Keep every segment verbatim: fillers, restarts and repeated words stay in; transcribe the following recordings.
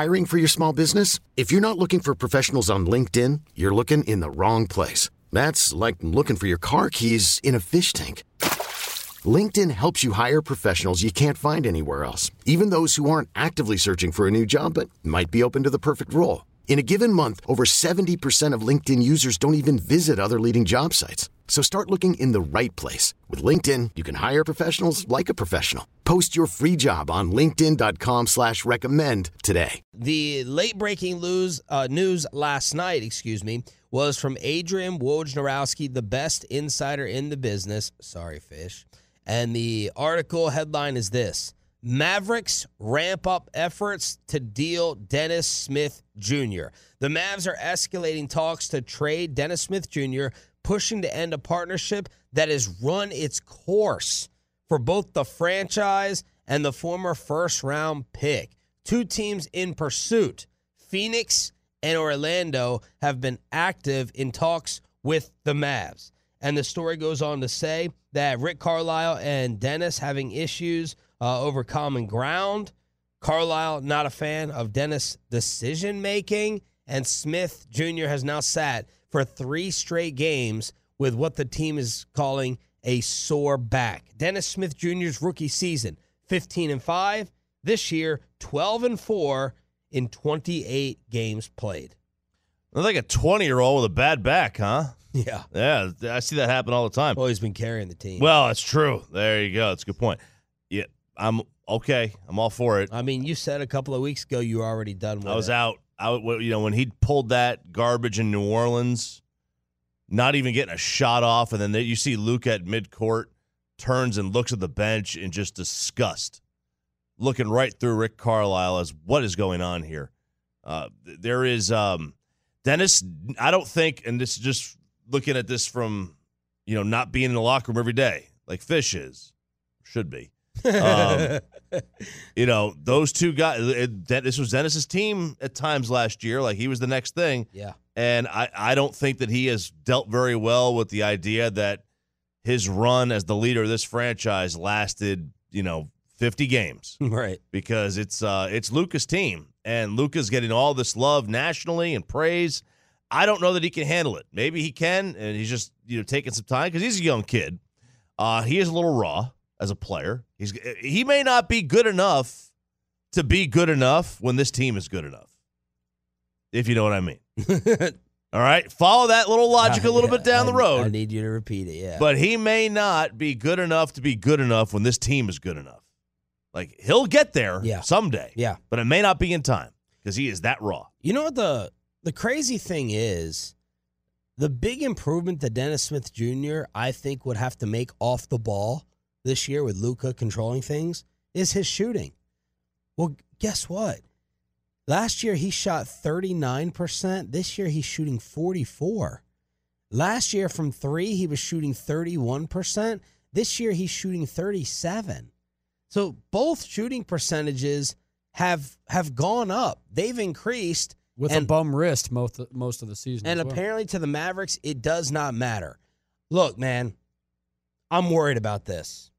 Hiring for your small business? If you're not looking for professionals on LinkedIn, you're looking in the wrong place. That's like looking for your car keys in a fish tank. LinkedIn helps you hire professionals you can't find anywhere else, even those who aren't actively searching for a new job but might be open to the perfect role. In a given month, over seventy percent of LinkedIn users don't even visit other leading job sites. So start looking in the right place. With LinkedIn, you can hire professionals like a professional. Post your free job on linkedin.com slash recommend today. The late-breaking news, uh, news last night, excuse me, was from Adrian Wojnarowski, the best insider in the business. Sorry, Fish. And the article headline is this: Mavericks ramp up efforts to deal Dennis Smith Junior The Mavs are escalating talks to trade Dennis Smith Junior, pushing to end a partnership that has run its course for both the franchise and the former first-round pick. Two teams in pursuit, Phoenix and Orlando, have been active in talks with the Mavs. And the story goes on to say that Rick Carlisle and Dennis having issues uh, over common ground. Carlisle not a fan of Dennis' decision-making, and Smith Junior has now sat for three straight games with what the team is calling a sore back. Dennis Smith Junior's rookie season, fifteen and five. This year, twelve and four in twenty-eight games played. Looks like a twenty-year-old with a bad back, huh? Yeah. Yeah, I see that happen all the time. Well, he's been carrying the team. Well, that's true. There you go. That's a good point. Yeah, I'm okay. I'm all for it. I mean, you said a couple of weeks ago you were already done with it. I was out. I, you know, when he pulled that garbage in New Orleans, not even getting a shot off, and then they, you see Luke at midcourt, turns and looks at the bench in just disgust, looking right through Rick Carlisle as what is going on here. Uh, there is um, Dennis. I don't think, and this is just looking at this from, you know, not being in the locker room every day like Fish is, should be. um, you know, those two guys, it, this was Dennis's team at times last year. Like, he was the next thing. Yeah. And I, I don't think that he has dealt very well with the idea that his run as the leader of this franchise lasted, you know, fifty games. Right. Because it's uh, it's Luka's team, and Luka's getting all this love nationally and praise. I don't know that he can handle it. Maybe he can, and he's just, you know, taking some time because he's a young kid. Uh, he is a little raw as a player. He's he may not be good enough to be good enough when this team is good enough, if you know what I mean. All right? Follow that little logic a little yeah, bit down I, the road. I need you to repeat it, yeah. But he may not be good enough to be good enough when this team is good enough. Like, he'll get there yeah. someday. Yeah. But it may not be in time because he is that raw. You know what the the crazy thing is? The big improvement that Dennis Smith Junior, I think, would have to make off the ball this year with Luka controlling things is his shooting. Well, guess what? Last year he shot thirty-nine percent. This year he's shooting forty-four. Last year from three he was shooting thirty-one percent. This year he's shooting thirty-seven. So both shooting percentages have have gone up. They've increased. With and, a bum wrist most, most of the season. And well. apparently to the Mavericks, it does not matter. Look, man, I'm worried about this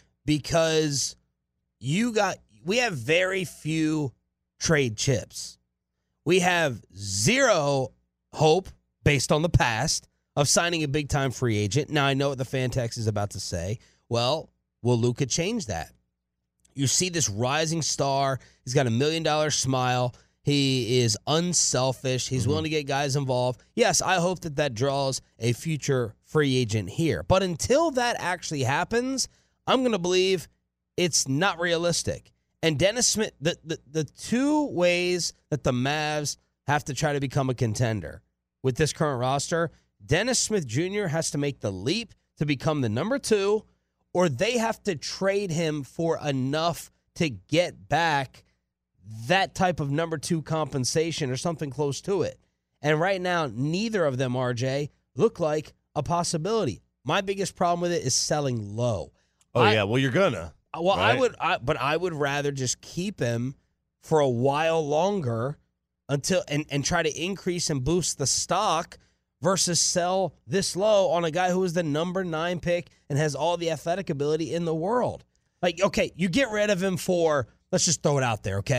because you got we have very few trade chips. We have zero hope based on the past of signing a big-time free agent. Now, I know what the fan text is about to say. Well, will Luka change that? You see this rising star. He's got a million-dollar smile. He is unselfish. He's mm-hmm. willing to get guys involved. Yes, I hope that that draws a future free agent here. But until that actually happens, I'm going to believe it's not realistic. And Dennis Smith, the, the, the two ways that the Mavs have to try to become a contender with this current roster, Dennis Smith Junior has to make the leap to become the number two, or they have to trade him for enough to get back that type of number two compensation or something close to it. And right now, neither of them, R J, look like a possibility. My biggest problem with it is selling low. Oh, I, yeah. Well, you're gonna. Well, right? I would, I, but I would rather just keep him for a while longer until and, and try to increase and boost the stock versus sell this low on a guy who is the number nine pick and has all the athletic ability in the world. Like, okay, you get rid of him for, let's just throw it out there, okay?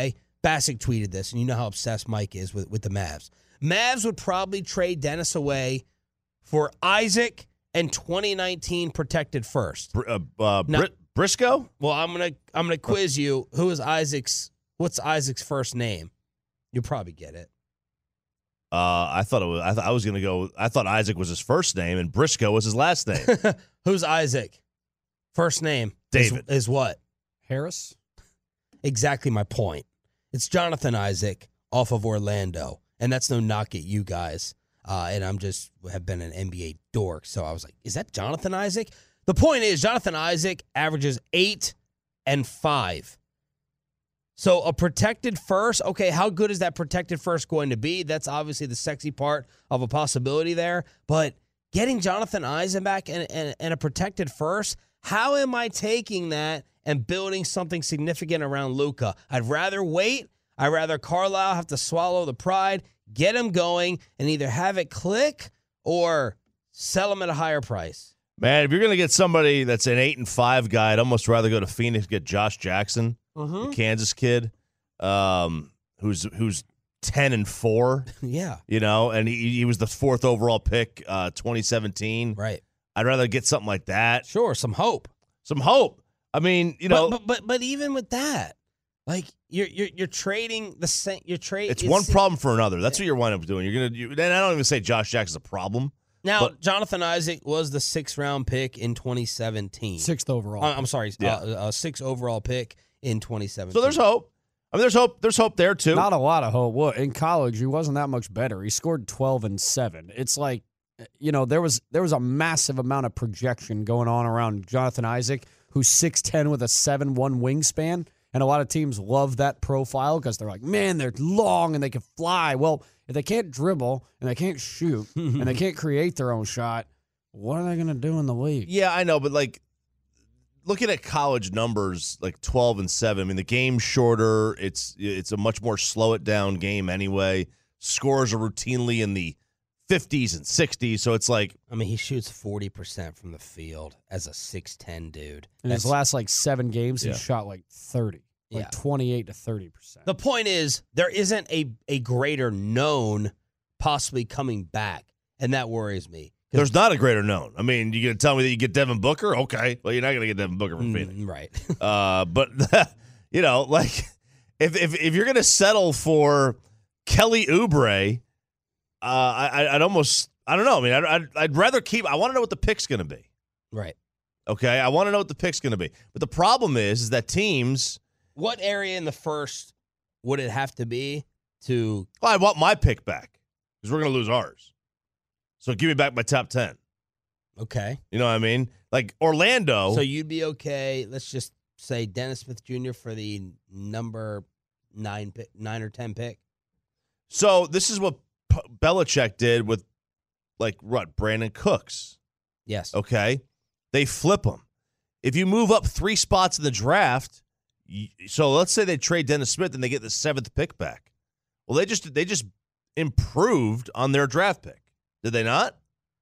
Bassick tweeted this, and you know how obsessed Mike is with, with the Mavs. Mavs would probably trade Dennis away for Isaac and twenty nineteen protected first. Br- uh, uh, Now- Brit- Briscoe? Well, I'm gonna I'm gonna quiz you. Who is Isaac's? What's Isaac's first name? You'll probably get it. Uh, I thought it was. I, th- I was going to go. I thought Isaac was his first name and Briscoe was his last name. Who's Isaac? First name David. is, is what? Harris? Exactly my point. It's Jonathan Isaac off of Orlando, and that's no knock at you guys. Uh, and I'm just have been an N B A dork, so I was like, is that Jonathan Isaac? The point is, Jonathan Isaac averages eight and five. So a protected first, okay, how good is that protected first going to be? That's obviously the sexy part of a possibility there. But getting Jonathan Isaac back and, and, and a protected first, how am I taking that and building something significant around Luka? I'd rather wait. I'd rather Carlisle have to swallow the pride, get him going, and either have it click or sell him at a higher price. Man, if you're going to get somebody that's an eight and five guy, I'd almost rather go to Phoenix, get Josh Jackson, Mm-hmm. the Kansas kid, um, who's who's ten and four. Yeah. You know, and he, he was the fourth overall pick, uh, twenty seventeen. Right. I'd rather get something like that. Sure, some hope. Some hope. I mean, you know, but, but but but even with that, like you're you're you're trading the same. You're trading. it's one problem for another. That's what you're winding up doing. You're gonna. You, and I don't even say Josh Jackson's a problem. Now, but- Jonathan Isaac was the sixth round pick in twenty seventeen. Sixth overall. Uh, I'm sorry, Yeah. uh, a sixth overall pick in twenty seventeen. So there's hope. I mean, there's hope. There's hope there too. Not a lot of hope. Well, in college, he wasn't that much better. He scored twelve and seven. It's like, you know, there was there was a massive amount of projection going on around Jonathan Isaac, who's six ten with a seven one wingspan. And a lot of teams love that profile because they're like, man, they're long and they can fly. Well, if they can't dribble and they can't shoot and they can't create their own shot, what are they going to do in the league? Yeah, I know, but like looking at college numbers, like twelve and seven. I mean, the game's shorter. It's it's a much more slow it down game anyway. Scores are routinely in the fifties and sixties, so it's like I mean, he shoots forty percent from the field as a six ten dude. In his That's- last like seven games, Yeah. he shot like thirty, like Yeah. twenty-eight to thirty percent. The point is, there isn't a, a greater known possibly coming back, and that worries me. 'Cause- there's not a greater known. I mean, you gonna tell me that you get Devin Booker? Okay, well, you're not gonna get Devin Booker from Mm, Phoenix. right. Uh, but you know, like if if if you're gonna settle for Kelly Oubre, uh, I I'd almost I don't know. I mean, I'd I'd, I'd rather keep. I want to know what the pick's gonna be. Right. Okay, I want to know what the pick's gonna be. But the problem is, is that teams. What area in the first would it have to be to? Well, I want my pick back because we're gonna lose ours. So give me back my top ten. Okay. You know what I mean? Like Orlando. So you'd be okay. Let's just say Dennis Smith Junior for the number nine, pick, nine or ten pick. So this is what P- Belichick did with, like, what, Brandon Cooks. Yes. Okay? They flip them. If you move up three spots in the draft, you, so let's say they trade Dennis Smith and they get the seventh pick back. Well, they just they just improved on their draft pick. Did they not?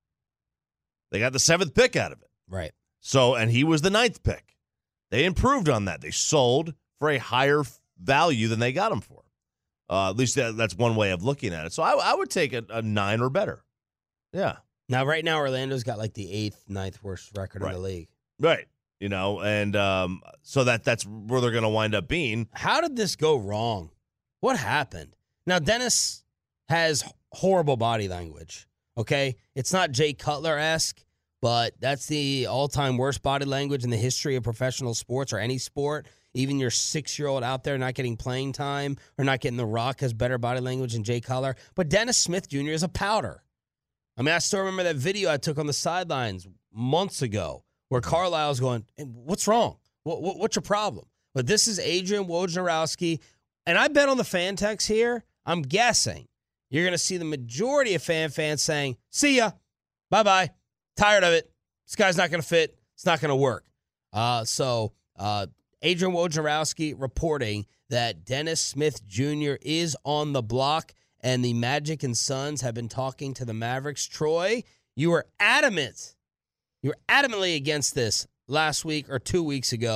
They got the seventh pick out of it. Right. So, and he was the ninth pick. They improved on that. They sold for a higher value than they got him for. Uh, at least that, that's one way of looking at it. So I, I would take a, a nine or better. Yeah. Now, right now, Orlando's got like the eighth, ninth worst record Right. in the league. Right. You know, and um, so that that's where they're going to wind up being. How did this go wrong? What happened? Now, Dennis has horrible body language. Okay, it's not Jay Cutler-esque, but that's the all-time worst body language in the history of professional sports or any sport. Even your six-year-old out there not getting playing time or not getting the rock has better body language than Jay Cutler. But Dennis Smith Junior is a powder. I mean, I still remember that video I took on the sidelines months ago where Carlisle's going, hey, what's wrong? What, what, what's your problem? But this is Adrian Wojnarowski, and I bet on the fan text here, I'm guessing you're going to see the majority of fan fans saying, see ya, bye-bye, tired of it. This guy's not going to fit. It's not going to work. Uh, so uh, Adrian Wojnarowski reporting that Dennis Smith Junior is on the block, and the Magic and Suns have been talking to the Mavericks. Troy, you were adamant. You were adamantly against this last week or two weeks ago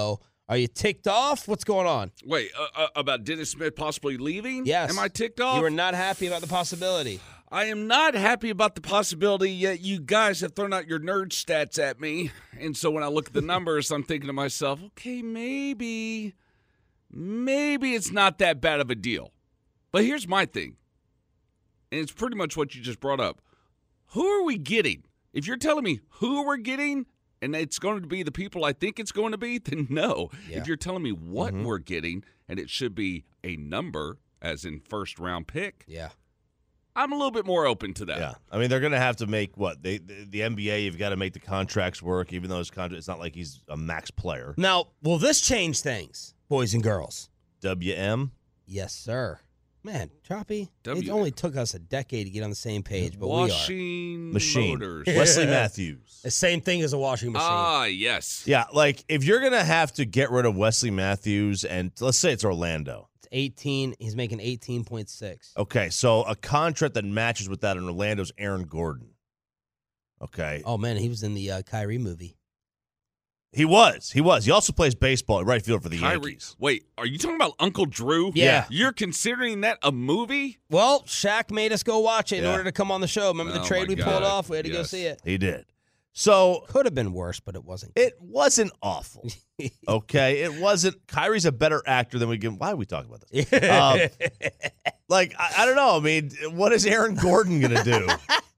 Are you ticked off? What's going on? Wait, uh, uh, about Dennis Smith possibly leaving? Yes. Am I ticked off? You were not happy about the possibility. I am not happy about the possibility, yet you guys have thrown out your nerd stats at me. And so when I look at the numbers, I'm thinking to myself, okay, maybe, maybe it's not that bad of a deal. But here's my thing, and it's pretty much what you just brought up. Who are we getting? If you're telling me who we're getting, and it's going to be the people I think it's going to be, then no. Yeah. If you're telling me what Mm-hmm. we're getting, and it should be a number, as in first round pick, Yeah. I'm a little bit more open to that. Yeah, I mean they're going to have to make what they the, the N B A. You've got to make the contracts work, even though his contract. It's not like he's a max player. Now, will this change things, boys and girls? W M. Yes, sir. Man, Choppy, W- it only took us a decade to get on the same page, but Washing Machine. motors. Wesley Matthews. we are. The same thing as a washing machine. Ah, yes. Yeah, like if you're going to have to get rid of Wesley Matthews, and let's say it's Orlando. It's eighteen. He's making eighteen point six. Okay, so a contract that matches with that in Orlando's Aaron Gordon. Okay. Oh, man, he was in the uh, Kyrie movie. He was. He was. He also plays baseball at right field for the Kyrie. Yankees. Wait, are you talking about Uncle Drew? Yeah. You're considering that a movie? Well, Shaq made us go watch it in Yeah. order to come on the show. Remember the Oh, trade my we pulled God. off? We had to go Yes. see it. He did. So Could have been worse, but it wasn't. it wasn't awful. Okay, it wasn't. Kyrie's a better actor than we give. Why are we talking about this? Um, like I, I don't know. I mean, what is Aaron Gordon gonna do?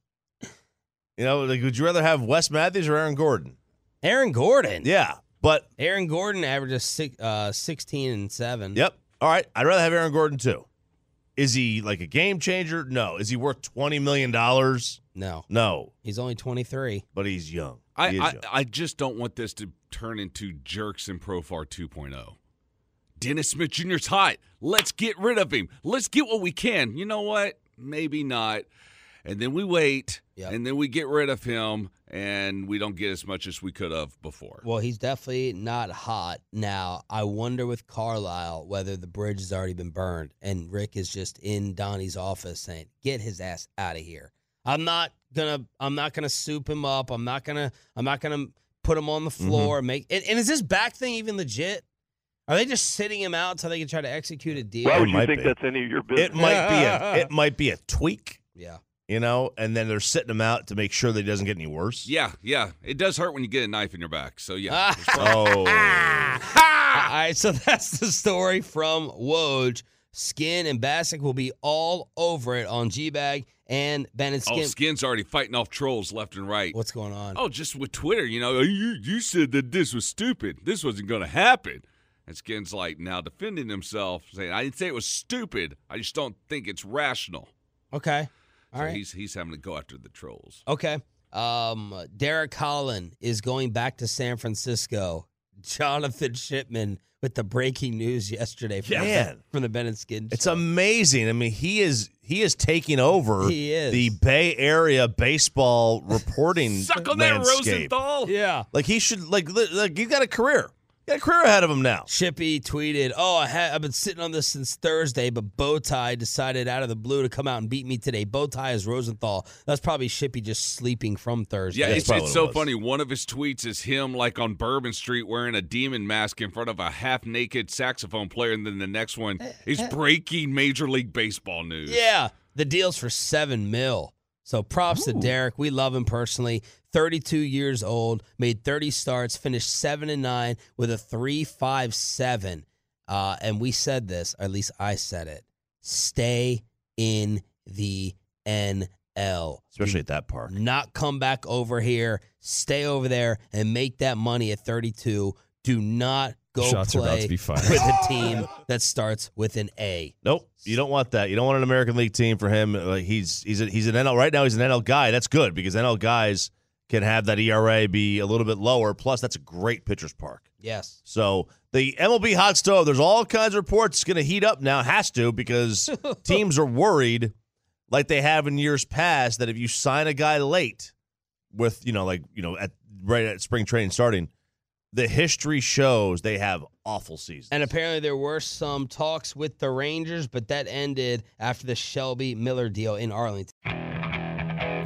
You know, like would you rather have Wes Matthews or Aaron Gordon? Aaron Gordon. Yeah, but Aaron Gordon averages six, uh, sixteen and seven. yep. All right, I'd rather have Aaron Gordon too. Is he like a game changer? No. Is he worth twenty million dollars? No, No, he's only twenty-three. but he's young. I, He is I, young. I just don't want this to turn into Jerks and Profar two point oh. Dennis Smith Junior's hot. Let's get rid of him. Let's get what we can. You know what? Maybe not. And then we wait, Yep. and then we get rid of him, and we don't get as much as we could have before. Well, he's definitely not hot. Now, I wonder with Carlisle whether the bridge has already been burned and Rick is just in Donnie's office saying, get his ass out of here. I'm not gonna I'm not gonna soup him up. I'm not gonna I'm not gonna put him on the floor and make and, and is this back thing even legit? Are they just sitting him out until they can try to execute a deal? Why It would you might think be. that's any of your business? It might be a it might be a tweak, Yeah. you know, and then they're sitting him out to make sure that he doesn't get any worse. Yeah, yeah. It does hurt when you get a knife in your back. So, yeah. Oh, All right, so that's the story from Woj. Skin and Bassick will be all over it on G-Bag and Ben and Skin. Oh, Skin's already fighting off trolls left and right. What's going on? Oh, just with Twitter, you know, you you said that this was stupid. This wasn't going to happen. And Skin's like now defending himself, saying, I didn't say it was stupid. I just don't think it's rational. Okay. All so right. he's he's having to go after the trolls. Okay. Um, Derek Holland is going back to San Francisco. Jonathan Shipman with the breaking news yesterday from, Yeah. Man. from the Ben and Skin it's show. amazing. I mean, he is he is taking over He is. the Bay Area baseball reporting Suck on that, landscape. Rosenthal. Yeah. Like he should like li- like he's got a career. He got a career ahead of him now. Shippy tweeted, oh, I ha- I've been sitting on this since Thursday, but Bowtie decided out of the blue to come out and beat me today. Bowtie is Rosenthal. That's probably Shippy just sleeping from Thursday. Yeah, That's it's, probably it's what it so was. funny. One of his tweets is him like on Bourbon Street wearing a demon mask in front of a half-naked saxophone player, and then the next one is breaking Major League Baseball news. Yeah, the deal's for seven mil. So props to Derek. We love him personally. thirty-two years old, made thirty starts, finished seven and nine with a three point five seven. Uh, and we said this, or at least I said it. Stay in the N L. Especially at that park. Not come back over here. Stay over there and make that money at thirty-two. Do not go Shots are about play to be fired. with a team that starts with an A. Nope, you don't want that. You don't want an American League team for him. Like he's he's a, he's an N L right now. He's an N L guy. That's good because N L guys can have that E R A be a little bit lower. Plus, that's a great pitcher's park. Yes. So the M L B hot stove. There's all kinds of reports. It's going to heat up now. It has to because teams are worried, like they have in years past, that if you sign a guy late, with you know like you know at right at spring training starting, the history shows they have awful seasons. And apparently there were some talks with the Rangers, but that ended after the Shelby Miller deal in Arlington.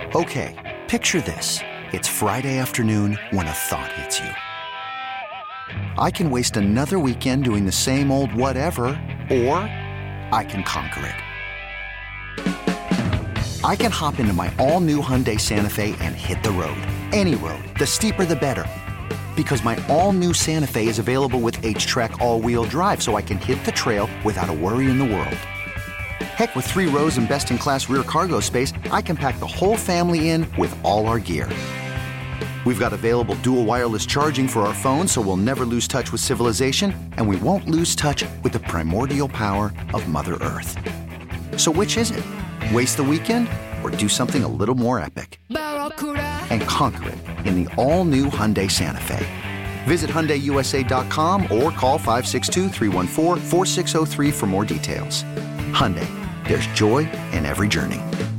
Okay, picture this. It's Friday afternoon when a thought hits you. I can waste another weekend doing the same old whatever, or I can conquer it. I can hop into my all-new Hyundai Santa Fe and hit the road. Any road. The steeper, the better. Because my all-new Santa Fe is available with H-Track all-wheel drive, so I can hit the trail without a worry in the world. Heck, with three rows and best-in-class rear cargo space, I can pack the whole family in with all our gear. We've got available dual wireless charging for our phones, so we'll never lose touch with civilization, and we won't lose touch with the primordial power of Mother Earth. So which is it? Waste the weekend or do something a little more epic? And conquer it in the all-new Hyundai Santa Fe. Visit Hyundai U S A dot com or call five six two, three one four, four six zero three for more details. Hyundai, there's joy in every journey.